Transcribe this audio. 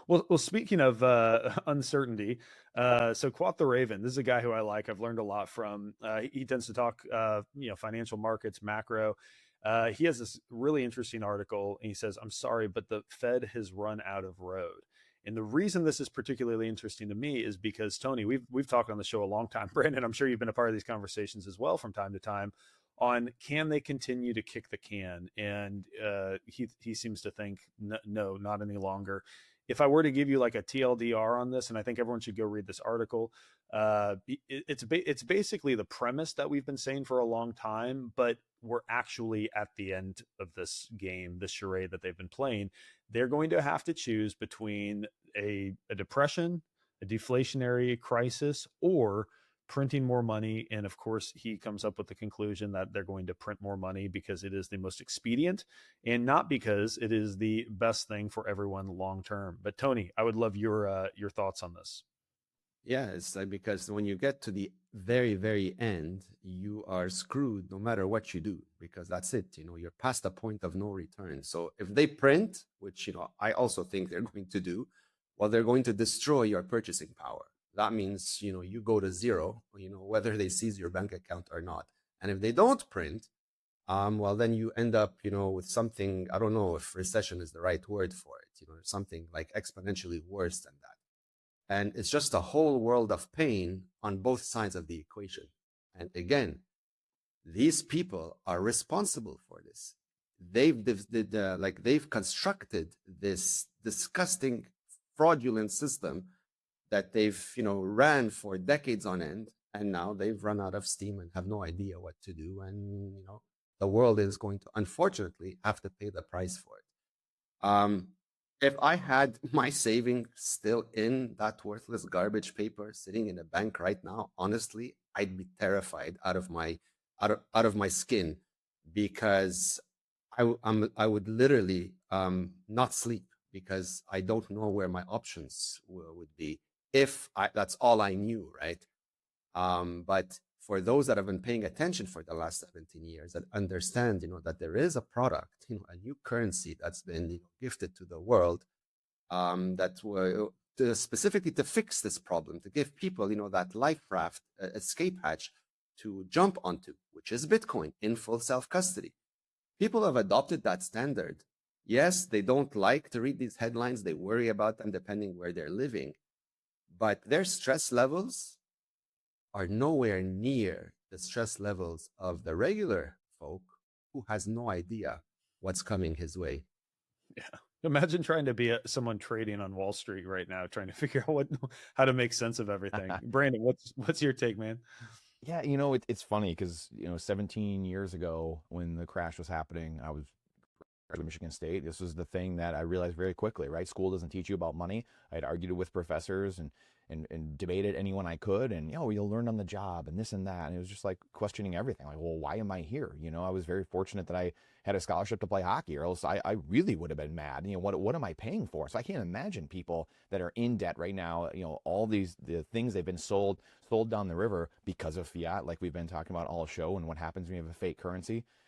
Well, speaking of uncertainty, so Quoth the Raven, this is a guy who I like. I've learned a lot from. He tends to talk, financial markets, macro. He has this really interesting article, and he says, "I'm sorry, but the Fed has run out of road." And the reason this is particularly interesting to me is because Tony, we've talked on the show a long time. Brandon, I'm sure you've been a part of these conversations as well from time to time on can they continue to kick the can, and he seems to think no, not any longer. If I were to give you like a TLDR on this, and I think everyone should go read this article, it's basically the premise that we've been saying for a long time, but we're actually at the end of this game, this charade that they've been playing. They're going to have to choose between a depression, a deflationary crisis, or printing more money. And of course, he comes up with the conclusion that they're going to print more money because it is the most expedient and not because it is the best thing for everyone long term. But Tony, I would love your thoughts on this. Yeah, it's like because when you get to the very, very end, you are screwed no matter what you do, because that's it. You're past the point of no return. So if they print, which, I also think they're going to do, well, they're going to destroy your purchasing power. That means, you go to zero, whether they seize your bank account or not. And if they don't print, well, then you end up, with something, I don't know if recession is the right word for it, something like exponentially worse than that. And it's just a whole world of pain on both sides of the equation. And again, these people are responsible for this. They've constructed this disgusting, fraudulent system that they've ran for decades on end, and now they've run out of steam and have no idea what to do. And the world is going to unfortunately have to pay the price for it. If I had my savings still in that worthless garbage paper sitting in a bank right now, honestly, I'd be terrified out of my skin, because I would literally not sleep, because I don't know where my options would be if that's all I knew, right? But for those that have been paying attention for the last 17 years, that understand, that there is a product, a new currency that's been gifted to the world, that were specifically to fix this problem, to give people, that life raft, escape hatch to jump onto, which is Bitcoin in full self-custody. People have adopted that standard. Yes, they don't like to read these headlines. They worry about them depending where they're living, but their stress levels are nowhere near the stress levels of the regular folk who has no idea what's coming his way. Yeah. Imagine trying to be someone trading on Wall Street right now, trying to figure out how to make sense of everything. Brandon, what's your take, man? Yeah, it's funny because 17 years ago when the crash was happening, I was at Michigan State. This was the thing that I realized very quickly, right? School doesn't teach you about money. I had argued with professors and debated anyone I could, and you'll learn on the job and this and that. And it was just like questioning everything. Like, well, why am I here? I was very fortunate that I had a scholarship to play hockey, or else I really would have been mad. What am I paying for? So I can't imagine people that are in debt right now. All the things they've been sold down the river because of fiat, like we've been talking about all show, and what happens when you have a fake currency.